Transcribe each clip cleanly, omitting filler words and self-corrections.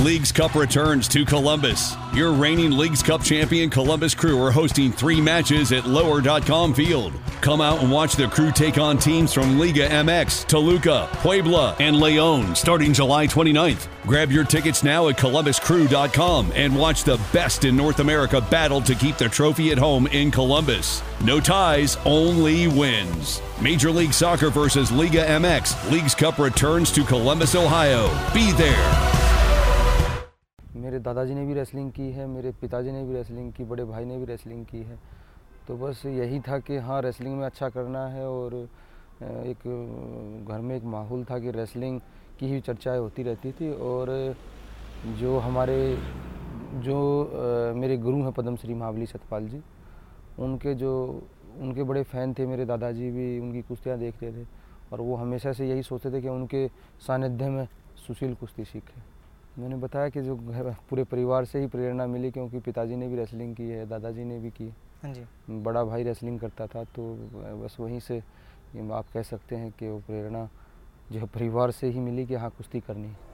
Leagues Cup returns to Columbus. Your reigning Leagues Cup champion Columbus Crew are hosting 3 matches at Lower.com Field. Come out and watch the Crew take on teams from Liga MX, Toluca, Puebla, and León starting July 29th. Grab your tickets now at ColumbusCrew.com and watch the best in North America battle to keep the trophy at home in Columbus. No ties, only wins. Major League Soccer versus Liga MX. Leagues Cup returns to Columbus, Ohio. Be there. मेरे दादाजी ने भी wrestling की है, मेरे पिताजी ने भी रेसलिंग की, बड़े भाई ने भी रेसलिंग की है। तो बस यही था कि हाँ, रेसलिंग में अच्छा करना है और एक घर में एक माहौल था कि रेसलिंग की ही चर्चाएं होती रहती थी। और मेरे गुरु हैं पद्मश्री महाबली सतपाल जी, उनके बड़े फ़ैन थे। मेरे दादाजी भी उनकी कुश्तियाँ देखते थे और वो हमेशा से यही सोचते थे कि उनके सानिध्य में सुशील कुश्ती सीखे। मैंने बताया कि जो पूरे परिवार से ही प्रेरणा मिली, क्योंकि पिताजी ने भी रेसलिंग की है, दादाजी ने भी की। हाँ जी। बड़ा भाई रेसलिंग करता था, तो बस वहीं से आप कह सकते हैं कि वो प्रेरणा जो है परिवार से ही मिली कि हाँ, कुश्ती करनी है।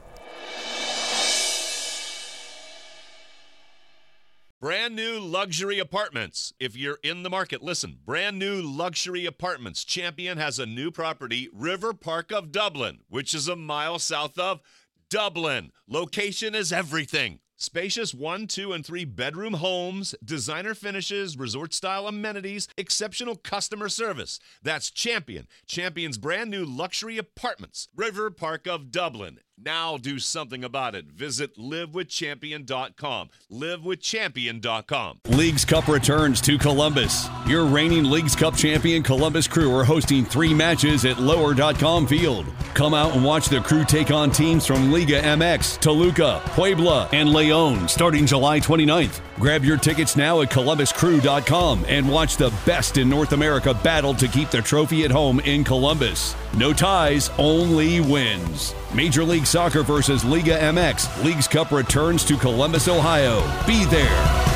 Brand new luxury apartments. If you're in the market, listen. Brand new luxury apartments. Champion has a new property, River Park of Dublin, which is a mile south of Dublin. Location is everything. Spacious 1, 2, and 3 bedroom homes, designer finishes, resort-style amenities, exceptional customer service. That's Champion. Champion's brand new luxury apartments, River Park of Dublin. Now do something about it. Visit livewithchampion.com. Livewithchampion.com. Leagues Cup returns to Columbus. Your reigning Leagues Cup champion Columbus Crew are hosting 3 matches at Lower.com Field. Come out and watch the Crew take on teams from Liga MX, Toluca, Puebla, and León starting July 29th. Grab your tickets now at ColumbusCrew.com and watch the best in North America battle to keep the trophy at home in Columbus. No ties, only wins. Major League Soccer versus Liga MX. Leagues Cup returns to Columbus, Ohio. Be there.